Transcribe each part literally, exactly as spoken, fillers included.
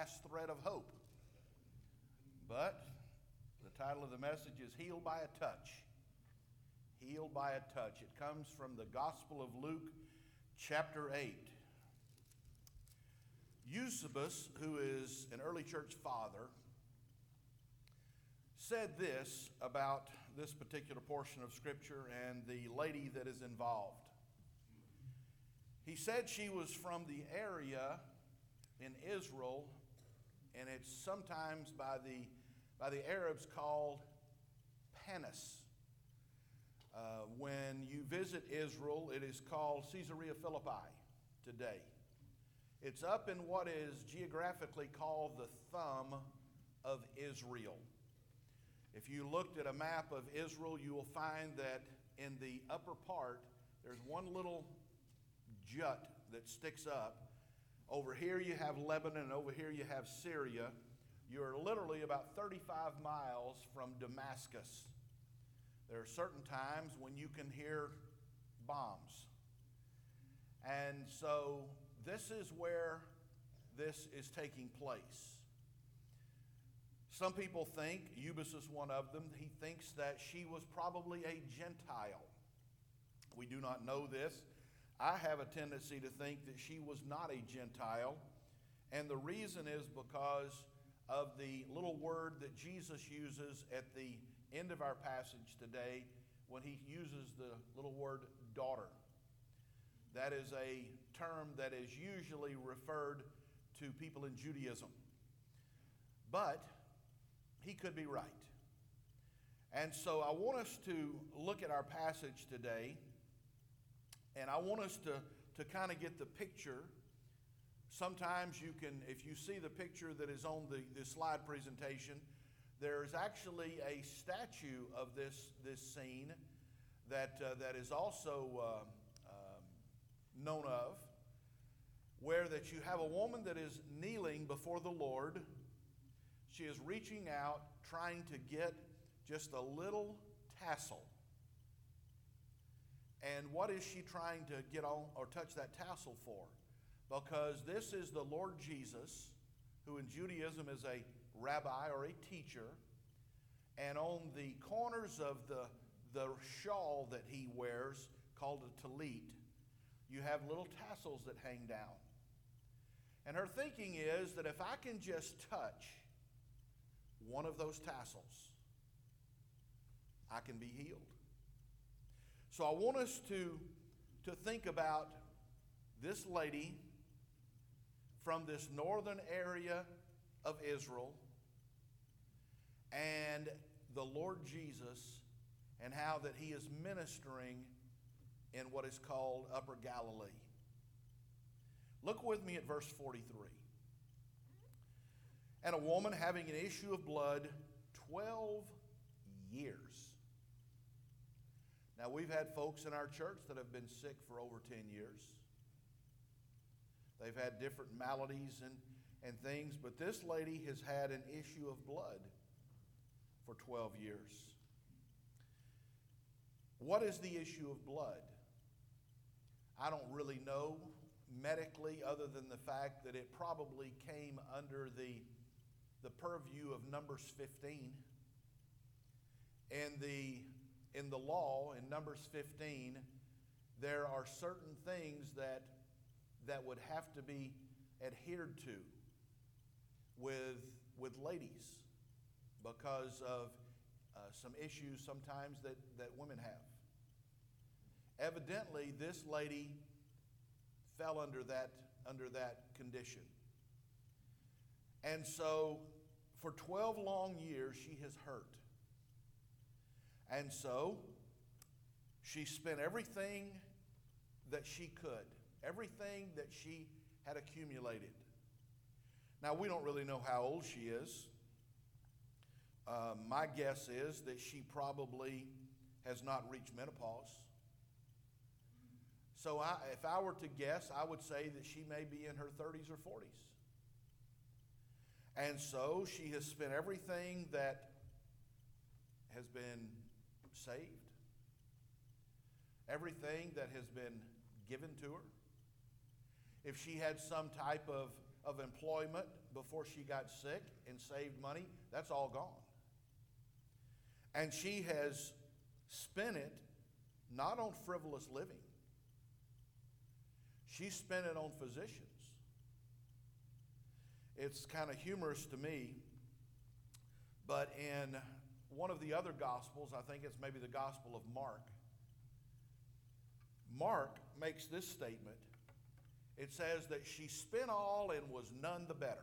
last thread of hope. But the title of the message is Healed by a Touch. Healed by a Touch. It comes from the Gospel of Luke, chapter eight. Eusebius, who is an early church father, said this about this particular portion of Scripture and the lady that is involved. He said she was from the area in Israel, and it's sometimes by the, by the Arabs called Panis. Uh, when you visit Israel, it is called Caesarea Philippi today. It's up in what is geographically called the thumb of Israel. If you looked at a map of Israel, you will find that in the upper part, there's one little jut that sticks up. Over here you have Lebanon, and over here you have Syria. You're literally about thirty-five miles from Damascus. There are certain times when you can hear bombs. And so this is where this is taking place. Some people think, Eusebius is one of them, he thinks that she was probably a Gentile. We do not know this. I have a tendency to think that she was not a Gentile. And the reason is because of the little word that Jesus uses at the end of our passage today when he uses the little word daughter. That is a term that is usually referred to people in Judaism. But he could be right. And so I want us to look at our passage today, and I want us to, to kind of get the picture. Sometimes you can, if you see the picture that is on the, the slide presentation, there's actually a statue of this, this scene that, uh, that is also uh, um, known of, where that you have a woman that is kneeling before the Lord. She is reaching out, trying to get just a little tassel. And what is she trying to get on or touch that tassel for? Because this is the Lord Jesus, who in Judaism is a rabbi or a teacher. And on the corners of the, the shawl that he wears, called a tallit, you have little tassels that hang down. And her thinking is that if I can just touch one of those tassels, I can be healed. So I want us to, to think about this lady from this northern area of Israel and the Lord Jesus and how that he is ministering in what is called Upper Galilee. Look with me at verse forty-three. And a woman having an issue of blood twelve years. Now, we've had folks in our church that have been sick for over ten years. They've had different maladies and, and things, but this lady has had an issue of blood for twelve years. What is the issue of blood? I don't really know medically, other than the fact that it probably came under the, the purview of Numbers fifteen. And the in the law, in Numbers fifteen, there are certain things that, that would have to be adhered to with, with ladies because of uh, some issues sometimes that, that women have. Evidently, this lady fell under that, under that condition. And so, for twelve long years, she has hurt. And so, she spent everything that she could, everything that she had accumulated. Now, we don't really know how old she is. Uh, my guess is that she probably has not reached menopause. So I, if I were to guess, I would say that she may be in her thirties or forties. And so she has spent everything that has been saved, everything that has been given to her. If she had some type of of employment before she got sick and saved money, that's all gone. And she has spent it not on frivolous living. She spent it on physicians. It's kind of humorous to me, but in one of the other Gospels, I think it's maybe the Gospel of Mark, Mark makes this statement. It says that she spent all and was none the better.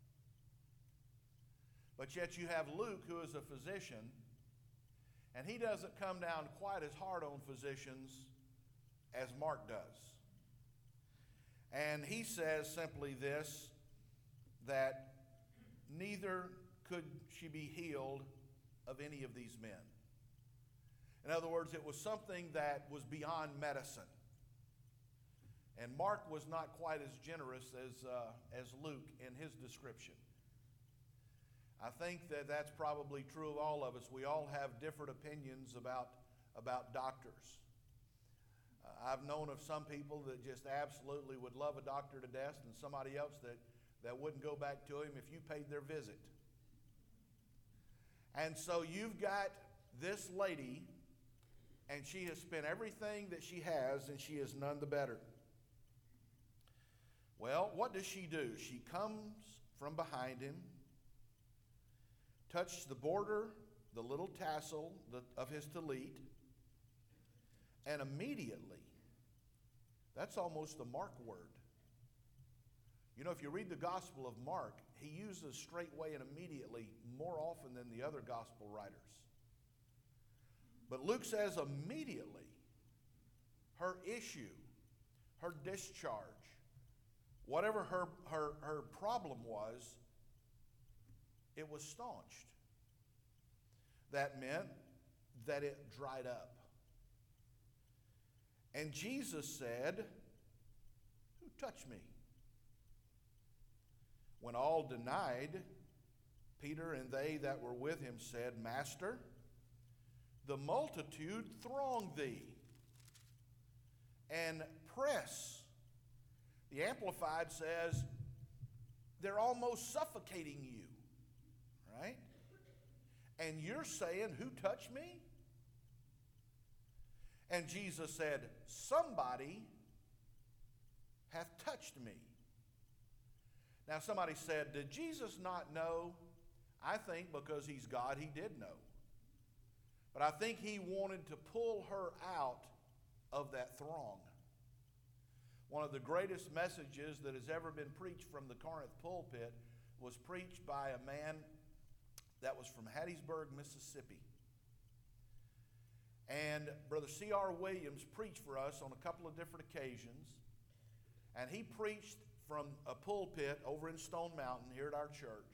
But yet you have Luke, who is a physician, and he doesn't come down quite as hard on physicians as Mark does. And he says simply this, that neither could she be healed of any of these men. In other words, it was something that was beyond medicine. And Mark was not quite as generous as, uh, as Luke in his description. I think that that's probably true of all of us. We all have different opinions about, about doctors. Uh, I've known of some people that just absolutely would love a doctor to death, and somebody else that, that wouldn't go back to him if you paid their visit. And so you've got this lady, and she has spent everything that she has, and she is none the better. Well, what does she do? She comes from behind him, touched the border, the little tassel of his tallit, and immediately, that's almost the Mark word. You know, if you read the Gospel of Mark, he uses straightway and immediately more often than the other Gospel writers. But Luke says immediately, her issue, her discharge, whatever her, her, her problem was, it was staunched. That meant that it dried up. And Jesus said, "Who touched me?" When all denied, Peter and they that were with him said, "Master, the multitude throng thee and press." The Amplified says, they're almost suffocating you, right? And you're saying, "Who touched me?" And Jesus said, "Somebody hath touched me." Now somebody said, did Jesus not know? I think because he's God, he did know. But I think he wanted to pull her out of that throng. One of the greatest messages that has ever been preached from the Corinth pulpit was preached by a man that was from Hattiesburg, Mississippi. And Brother C R Williams preached for us on a couple of different occasions. And he preached from a pulpit over in Stone Mountain here at our church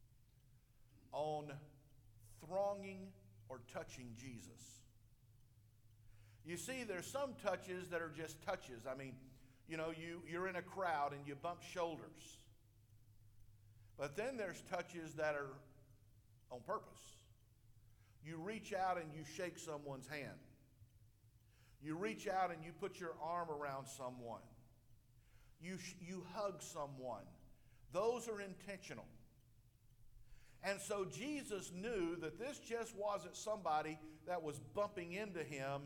on thronging or touching Jesus. You see, there's some touches that are just touches. I mean, you know, you, you're in a crowd and you bump shoulders. But then there's touches that are on purpose. You reach out and you shake someone's hand. You reach out and you put your arm around someone. You, you hug someone. Those are intentional. And so Jesus knew that this just wasn't somebody that was bumping into him.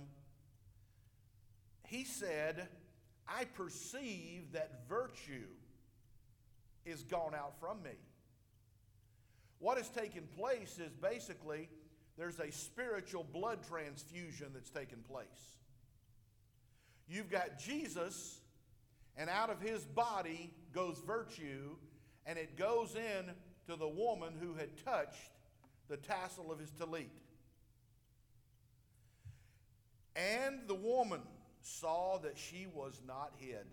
He said, "I perceive that virtue is gone out from me." What has taken place is basically there's a spiritual blood transfusion that's taken place. You've got Jesus, and out of his body goes virtue, and it goes in to the woman who had touched the tassel of his tallit. And the woman saw that she was not hid.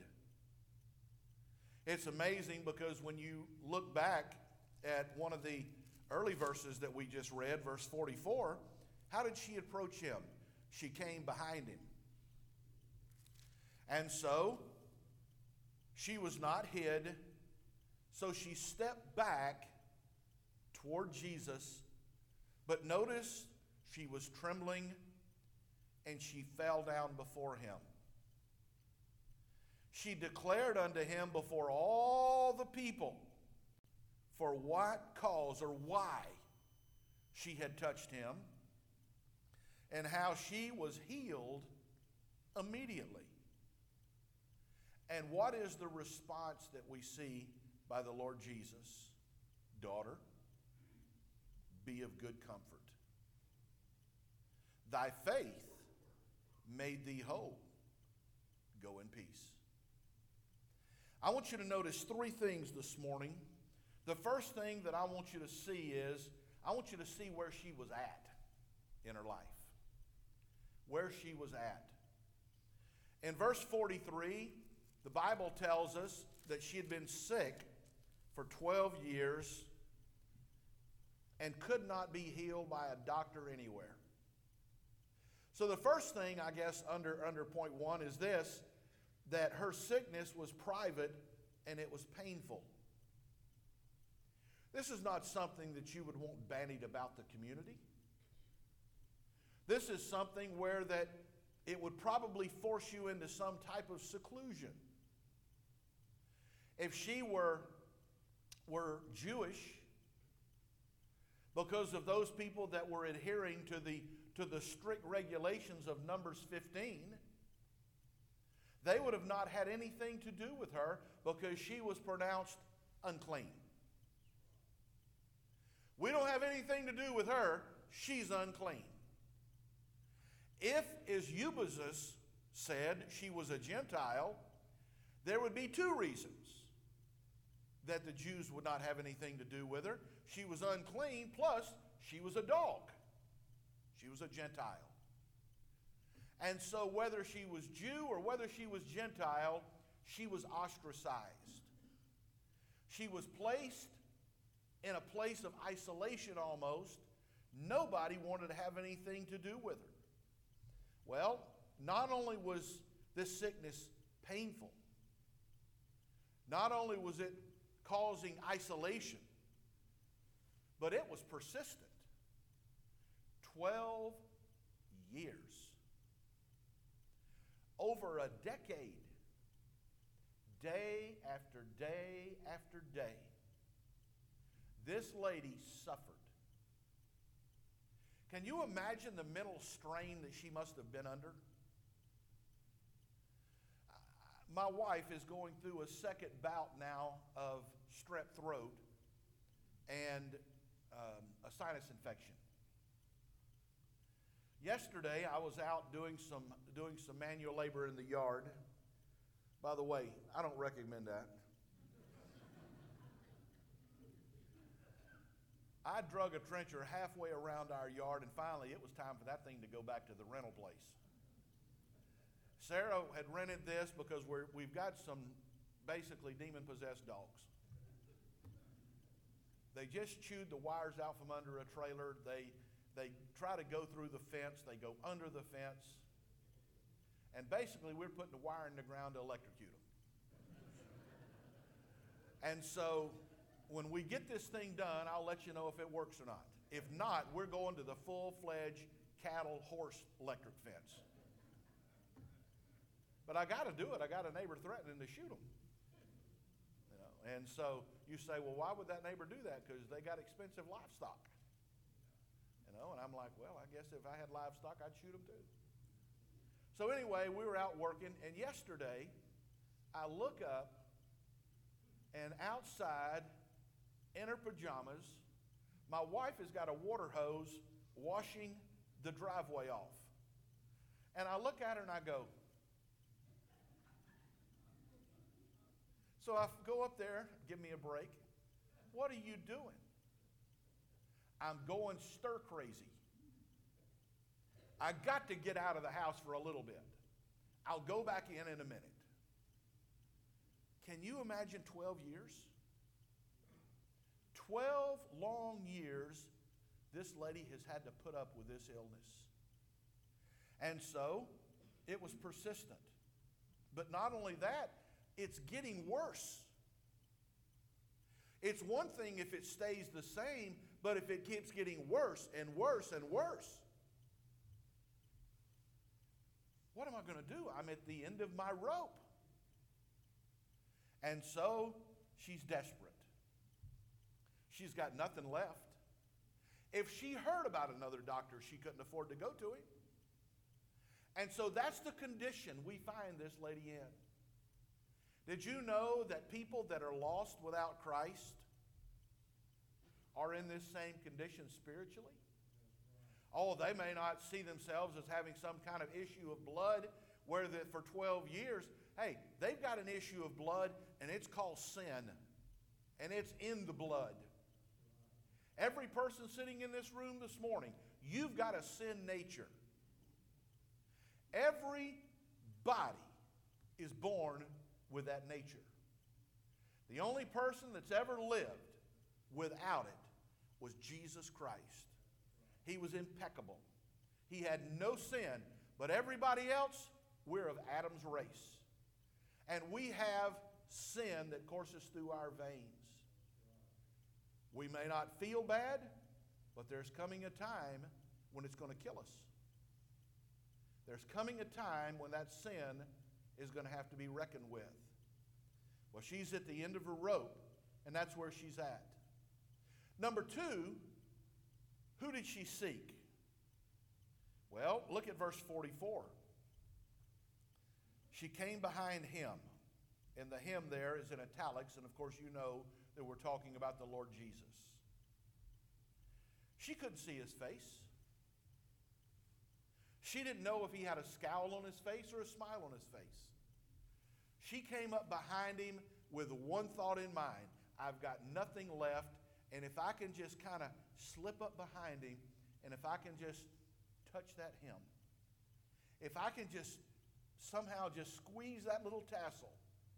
It's amazing because when you look back at one of the early verses that we just read, verse forty-four, how did she approach him? She came behind him. And so, she was not hid, so she stepped back toward Jesus, but notice she was trembling and she fell down before him. She declared unto him before all the people for what cause or why she had touched him, and how she was healed immediately. And what is the response that we see by the Lord Jesus? Daughter, be of good comfort. Thy faith made thee whole. Go in peace. I want you to notice three things this morning. The first thing that I want you to see is, I want you to see where she was at in her life. Where she was at. In verse forty-three, the Bible tells us that she had been sick for twelve years and could not be healed by a doctor anywhere. So the first thing, I guess, under, under point one is this, that her sickness was private and it was painful. This is not something that you would want bandied about the community. This is something where that it would probably force you into some type of seclusion. If she were, were Jewish, because of those people that were adhering to the, to the strict regulations of Numbers fifteen, they would have not had anything to do with her because she was pronounced unclean. We don't have anything to do with her. She's unclean. If, as Eubuzus said, she was a Gentile, there would be two reasons that the Jews would not have anything to do with her. She was unclean, plus she was a dog. She was a Gentile. And so whether she was Jew or whether she was Gentile, she was ostracized. She was placed in a place of isolation almost. Nobody wanted to have anything to do with her. Well, not only was this sickness painful, not only was it causing isolation, but it was persistent. Twelve years. Over a decade. Day after day after day. This lady suffered. Can you imagine the mental strain that she must have been under? My wife is going through a second bout now of strep throat and um, a sinus infection. Yesterday, I was out doing some doing some manual labor in the yard. By the way, I don't recommend that. I drug a trencher halfway around our yard, and finally it was time for that thing to go back to the rental place. Sarah had rented this because we're, we've got some basically demon-possessed dogs. They just chewed the wires out from under a trailer. They, they try to go through the fence. They go under the fence. And basically we're putting the wire in the ground to electrocute them. And so when we get this thing done, I'll let you know if it works or not. If not, we're going to the full-fledged cattle horse electric fence. But I got to do it. I got a neighbor threatening to shoot them. You know, and so you say, well, why would that neighbor do that? Because they got expensive livestock. You know, and I'm like, well, I guess if I had livestock, I'd shoot them too. So anyway, we were out working, and yesterday I look up, and outside in her pajamas, my wife has got a water hose washing the driveway off. And I look at her and I go, so I go up there, give me a break. What are you doing? I'm going stir crazy. I got to get out of the house for a little bit. I'll go back in in a minute. Can you imagine twelve years? twelve long years this lady has had to put up with this illness. And so it was persistent. But not only that, it's getting worse. It's one thing if it stays the same, but if it keeps getting worse and worse and worse, what am I going to do? I'm at the end of my rope. And so she's desperate. She's got nothing left. If she heard about another doctor, she couldn't afford to go to him. And so that's the condition we find this lady in. Did you know that people that are lost without Christ are in this same condition spiritually? Oh, they may not see themselves as having some kind of issue of blood where the, for twelve years, hey, they've got an issue of blood and it's called sin. And it's in the blood. Every person sitting in this room this morning, you've got a sin nature. Everybody is born with that nature. The only person that's ever lived without it was Jesus Christ. He was impeccable. He had no sin, but everybody else, we're of Adam's race. And we have sin that courses through our veins. We may not feel bad, but there's coming a time when it's going to kill us. There's coming a time when that sin is going to have to be reckoned with. Well, she's at the end of her rope, and that's where she's at. Number two, who did she seek? Well, look at verse forty-four. She came behind him. And the him there is in italics, and of course you know that we're talking about the Lord Jesus. She couldn't see his face. She didn't know if he had a scowl on his face or a smile on his face. She came up behind him with one thought in mind. I've got nothing left, and if I can just kind of slip up behind him, and if I can just touch that hem, if I can just somehow just squeeze that little tassel.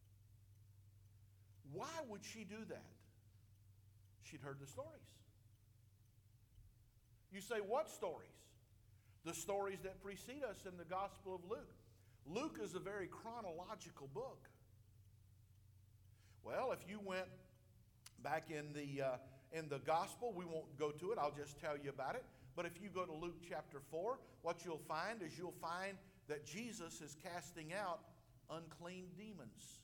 Why would she do that? She'd heard the stories. You say, what stories? The stories that precede us in the Gospel of Luke. Luke is a very chronological book. Well, if you went back in the, uh, in the Gospel, we won't go to it, I'll just tell you about it. But if you go to Luke chapter four, what you'll find is you'll find that Jesus is casting out unclean demons.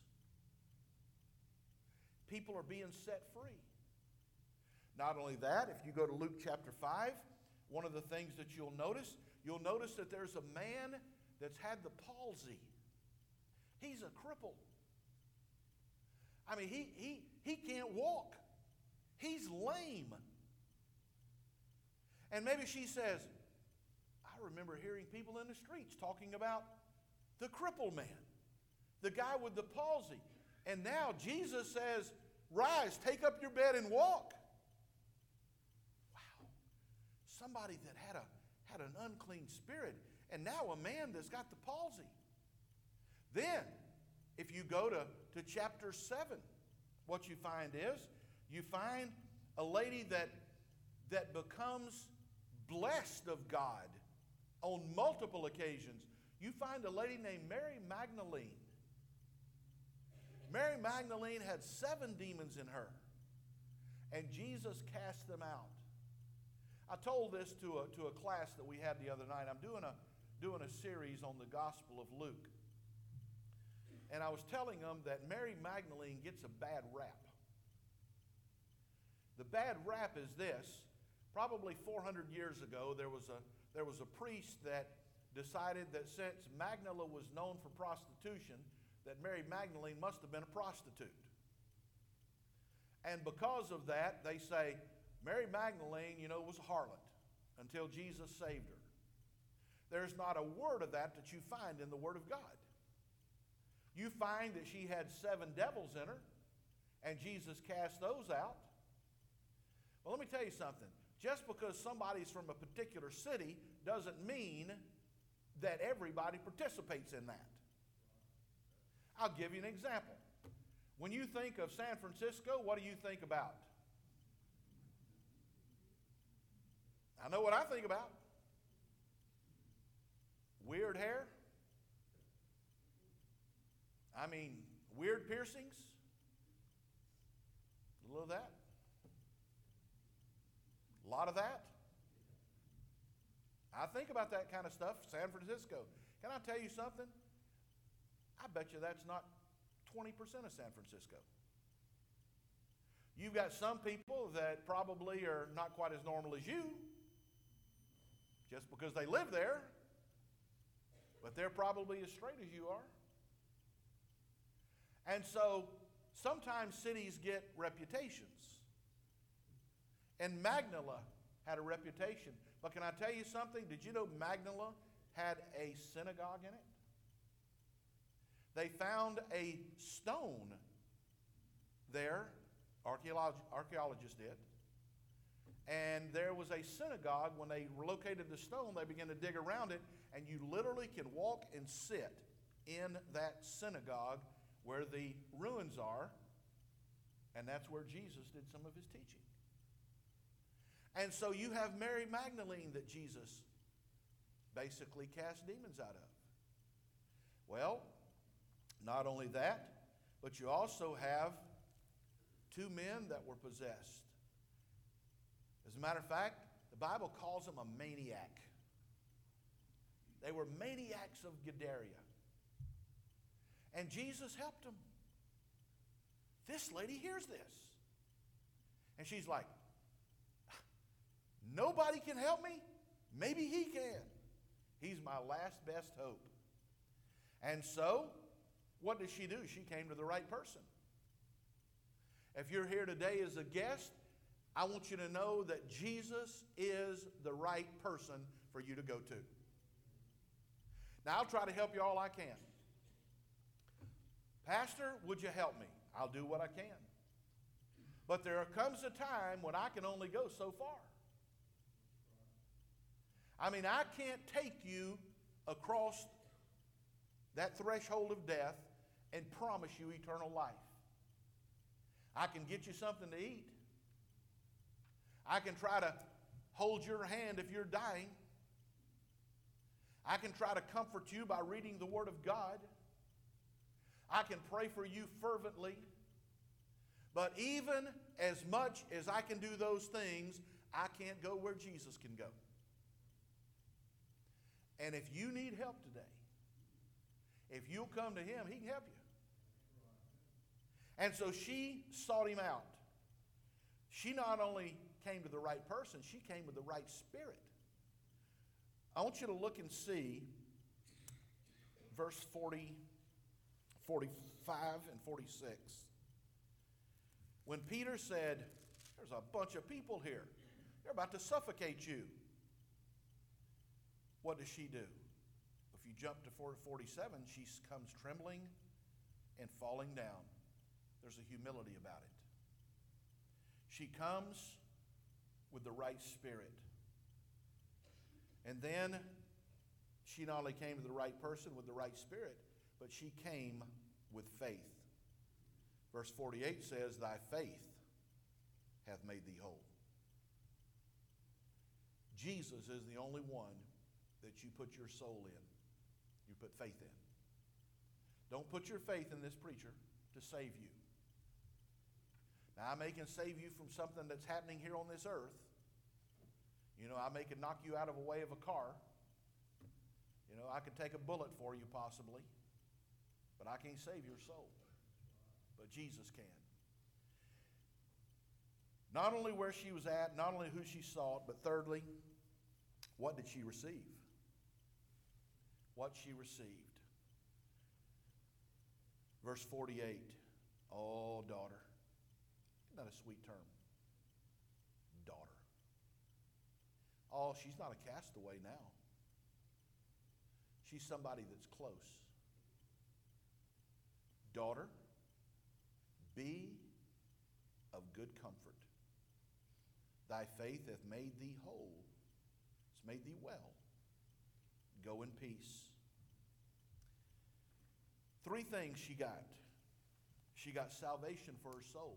People are being set free. Not only that, if you go to Luke chapter five, one of the things that you'll notice, you'll notice that there's a man that's had the palsy. He's a cripple. I mean, he, he, he can't walk. He's lame. And maybe she says, I remember hearing people in the streets talking about the crippled man, the guy with the palsy. And now Jesus says, rise, take up your bed and walk. Wow. Somebody that had, a, had an unclean spirit, and now a man that's got the palsy. Then, if you go to, to chapter seven, what you find is, you find a lady that, that becomes blessed of God on multiple occasions. You find a lady named Mary Magdalene. Mary Magdalene had seven demons in her, and Jesus cast them out. I told this to a, to a class that we had the other night. I'm doing a, doing a series on the Gospel of Luke. And I was telling them that Mary Magdalene gets a bad rap. The bad rap is this. Probably four hundred years ago, there was a, there was a priest that decided that since Magdala was known for prostitution, that Mary Magdalene must have been a prostitute. And because of that, they say, Mary Magdalene, you know, was a harlot until Jesus saved her. There's not a word of that that you find in the Word of God. You find that she had seven devils in her, and Jesus cast those out. Well, let me tell you something. Just because somebody's from a particular city doesn't mean that everybody participates in that. I'll give you an example. When you think of San Francisco, what do you think about? I know what I think about. Weird hair. I mean, weird piercings. A little of that. A lot of that. I think about that kind of stuff. San Francisco. Can I tell you something? I bet you that's not twenty percent of San Francisco. You've got some people that probably are not quite as normal as you, just because they live there, but they're probably as straight as you are. And so sometimes cities get reputations. And Magnolia had a reputation. But can I tell you something? Did you know Magnolia had a synagogue in it? They found a stone there, archaeolog- archaeologists did, and there was a synagogue. When they located the stone, they began to dig around it, and you literally can walk and sit in that synagogue where the ruins are, and that's where Jesus did some of his teaching. And so you have Mary Magdalene that Jesus basically cast demons out of. Well, not only that, but you also have two men that were possessed. As a matter of fact, the Bible calls them a maniac. They were maniacs of Gadara. And Jesus helped them. This lady hears this. And she's like, nobody can help me? Maybe he can. He's my last best hope. And so, what did she do? She came to the right person. If you're here today as a guest, I want you to know that Jesus is the right person for you to go to. Now, I'll try to help you all I can. Pastor, would you help me? I'll do what I can. But there comes a time when I can only go so far. I mean, I can't take you across that threshold of death and promise you eternal life. I can get you something to eat. I can try to hold your hand if you're dying. I can try to comfort you by reading the Word of God. I can pray for you fervently. But even as much as I can do those things, I can't go where Jesus can go. And if you need help today, if you'll come to him, he can help you. And so she sought him out. She not only came to the right person, she came with the right spirit. I want you to look and see verse forty, forty-five and forty-six. When Peter said, there's a bunch of people here. They're about to suffocate you. What does she do? If you jump to forty-seven, she comes trembling and falling down. There's a humility about it. She comes with the right spirit. And then she not only came to the right person with the right spirit, but she came with faith. Verse forty-eight says, thy faith hath made thee whole. Jesus is the only one that you put your soul in. You put faith in. Don't put your faith in this preacher to save you. Now, I may can save you from something that's happening here on this earth. You know, I may can knock you out of a way of a car. You know, I could take a bullet for you possibly. But I can't save your soul. But Jesus can. Not only where she was at, not only who she sought, but thirdly, what did she receive? What she received. Verse forty-eight. Oh, daughter. Isn't that a sweet term? Daughter. Oh, she's not a castaway now. She's somebody that's close. Daughter, be of good comfort. Thy faith hath made thee whole. It's made thee well. Go in peace. Three things she got. She got salvation for her soul.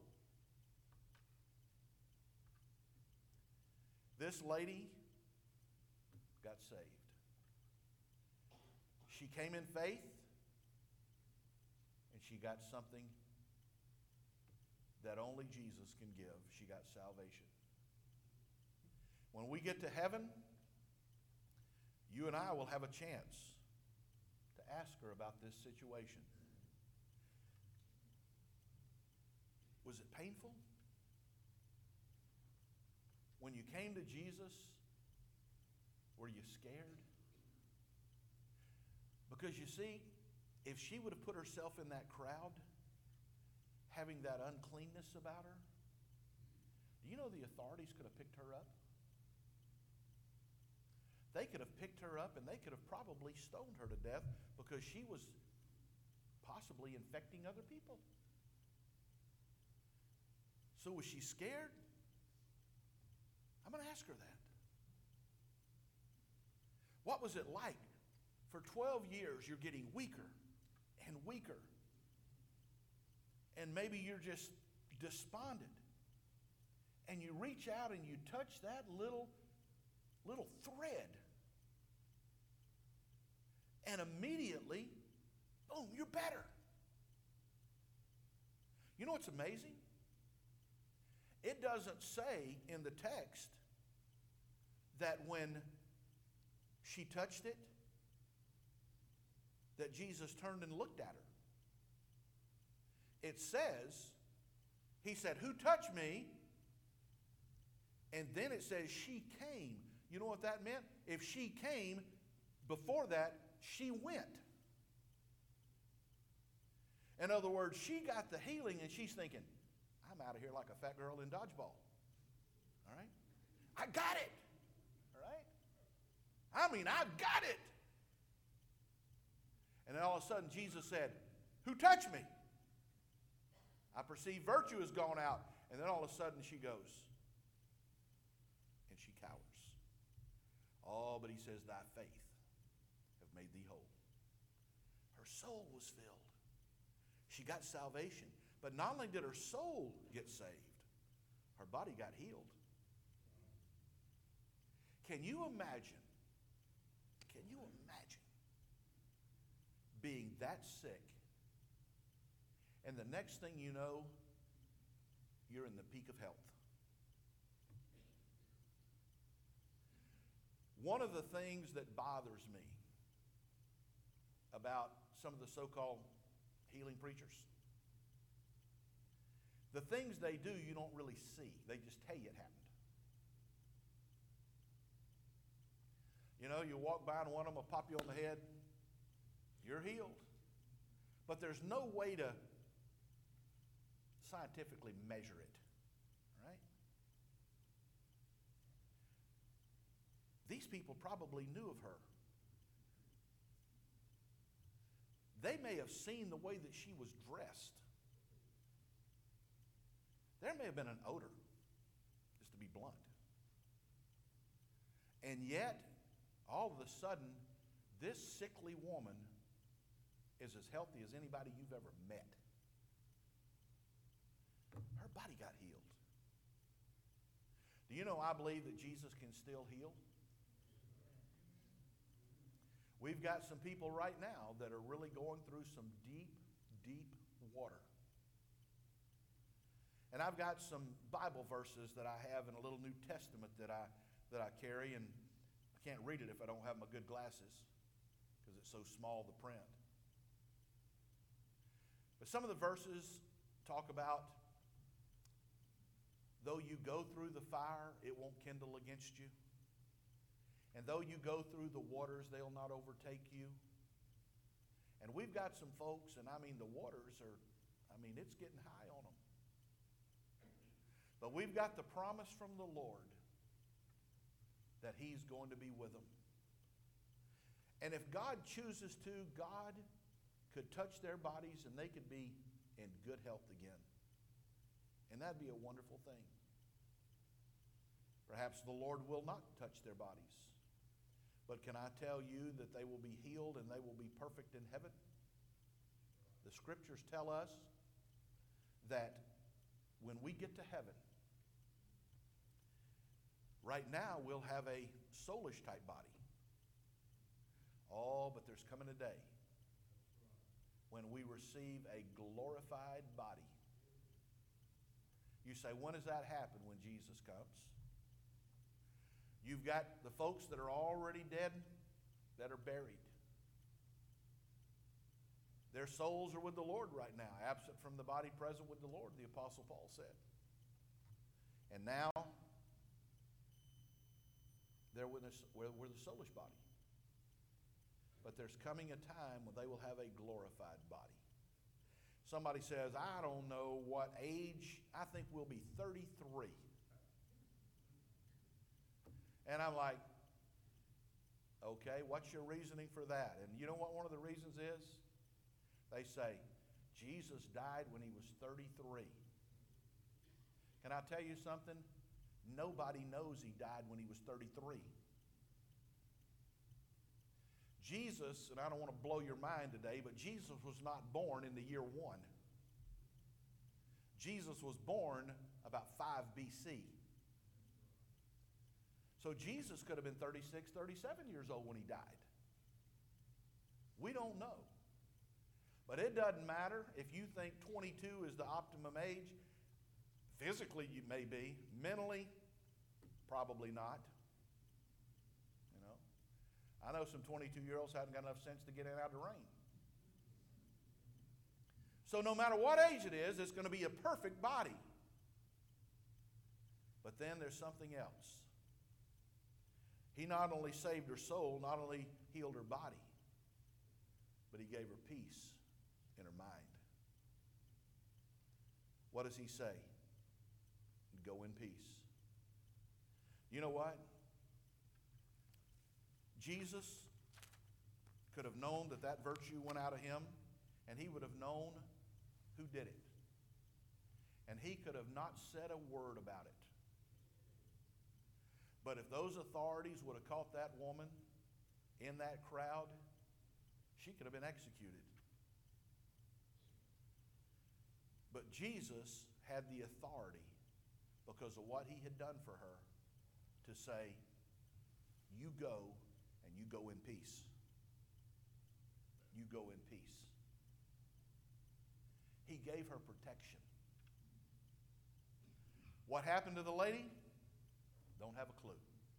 This lady got saved. She came in faith, and she got something that only Jesus can give. She got salvation. When we get to heaven, you and I will have a chance to ask her about this situation. Was it painful? When you came to Jesus, were you scared? Because you see, if she would have put herself in that crowd, having that uncleanness about her, do you know the authorities could have picked her up? They could have picked her up and they could have probably stoned her to death because she was possibly infecting other people. So was she scared? I'm going to ask her that. What was it like? For twelve years, you're getting weaker and weaker. And maybe you're just despondent. And you reach out and you touch that little, little thread. And immediately, boom, you're better. You know what's amazing? It doesn't say in the text that when she touched it, that Jesus turned and looked at her. It says, he said, "Who touched me?" And then it says, she came. You know what that meant? If she came, before that, she went. In other words, she got the healing and she's thinking, I'm out of here like a fat girl in dodgeball. All right? I got it. All right? I mean, I've got it. And then all of a sudden, Jesus said, "Who touched me?" I perceive virtue has gone out. And then all of a sudden, she goes. And she cowers. Oh, but he says, "Thy faith have made thee whole." Her soul was filled. She got salvation. But not only did her soul get saved, her body got healed. Can you imagine? Can you imagine being that sick, and the next thing you know, you're in the peak of health? One of the things that bothers me about some of the so-called healing preachers, the things they do you don't really see. They just tell you it happened. You know, you walk by and one of them will pop you on the head. You're healed. But there's no way to scientifically measure it. Right? These people probably knew of her. They may have seen the way that she was dressed. There may have been an odor, just to be blunt. And yet, all of a sudden, this sickly woman is as healthy as anybody you've ever met. Her body got healed. Do you know I believe that Jesus can still heal? We've got some people right now that are really going through some deep, deep water. And I've got some Bible verses that I have in a little New Testament that I that I carry, and I can't read it if I don't have my good glasses because it's so small, the print. But some of the verses talk about, though you go through the fire, it won't kindle against you. And though you go through the waters, they'll not overtake you. And we've got some folks, and I mean the waters are, I mean it's getting high on them. But we've got the promise from the Lord that He's going to be with them. And if God chooses to, God could touch their bodies and they could be in good health again. And that'd be a wonderful thing. Perhaps the Lord will not touch their bodies. But can I tell you that they will be healed and they will be perfect in heaven? The scriptures tell us that when we get to heaven, right now we'll have a soulish type body. Oh, but there's coming a day when we receive a glorified body. You say, when does that happen? When Jesus comes. You've got the folks that are already dead that are buried. Their souls are with the Lord right now, absent from the body, present with the Lord, the Apostle Paul said. And now, they're with, us, we're, we're the soulish body. But there's coming a time when they will have a glorified body. Somebody says, I don't know what age, I think we'll be thirty-three. And I'm like, okay, what's your reasoning for that? And you know what one of the reasons is? They say, Jesus died when he was thirty-three. Can I tell you something? Nobody knows he died when he was thirty-three. Jesus, and I don't want to blow your mind today, but Jesus was not born in the year one. Jesus was born about five B C. So Jesus could have been thirty-six, thirty-seven years old when he died. We don't know. But it doesn't matter if you think twenty-two is the optimum age. Physically, you may be. Mentally, probably not. You know, I know some twenty-two-year-olds haven't got enough sense to get in and out of the rain. So no matter what age it is, it's going to be a perfect body. But then there's something else. He not only saved her soul, not only healed her body, but he gave her peace in her mind. What does he say? Go in peace. You know what? Jesus could have known that that virtue went out of him, and he would have known who did it. And he could have not said a word about it. But if those authorities would have caught that woman in that crowd, she could have been executed. But Jesus had the authority, because of what he had done for her, to say, you go and you go in peace. You go in peace. He gave her protection. What happened to the lady? Don't have a clue.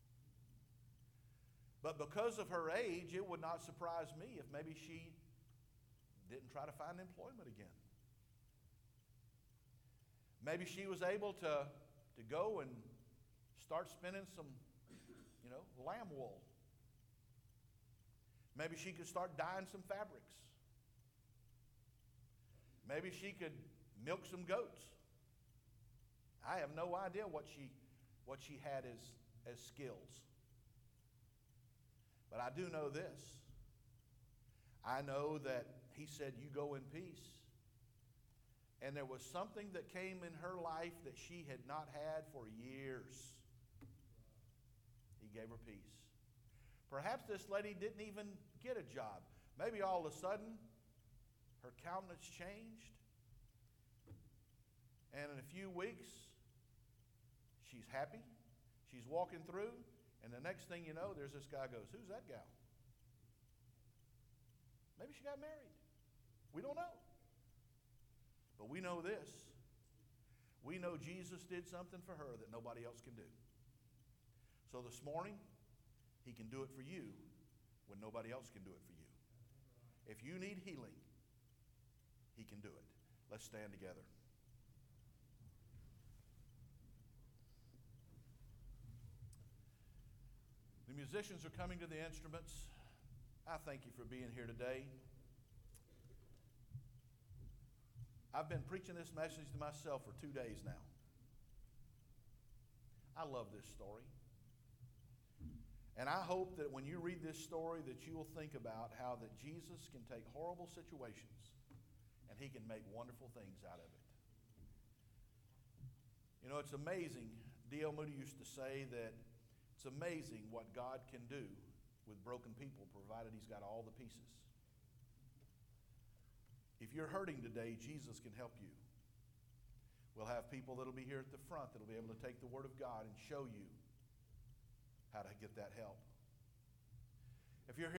But because of her age, it would not surprise me if maybe she didn't try to find employment again. Maybe she was able to, to go and start spinning some, you know, lamb wool. Maybe she could start dyeing some fabrics. Maybe she could milk some goats. I have no idea what she what she had as, as skills. But I do know this. I know that he said, you go in peace. And there was something that came in her life that she had not had for years. He gave her peace. Perhaps this lady didn't even get a job. Maybe all of a sudden, her countenance changed. And in a few weeks, she's happy. She's walking through. And the next thing you know, there's this guy goes, who's that gal? Maybe she got married. We don't know. But we know this. We know Jesus did something for her that nobody else can do. So this morning, he can do it for you when nobody else can do it for you. If you need healing, he can do it. Let's stand together. The musicians are coming to the instruments. I thank you for being here today. I've been preaching this message to myself for two days now. I love this story. And I hope that when you read this story that you will think about how that Jesus can take horrible situations and he can make wonderful things out of it. You know, it's amazing. D L Moody used to say that it's amazing what God can do with broken people, provided he's got all the pieces. If you're hurting today, Jesus can help you. We'll have people that'll be here at the front that'll be able to take the Word of God and show you how to get that help. If you're here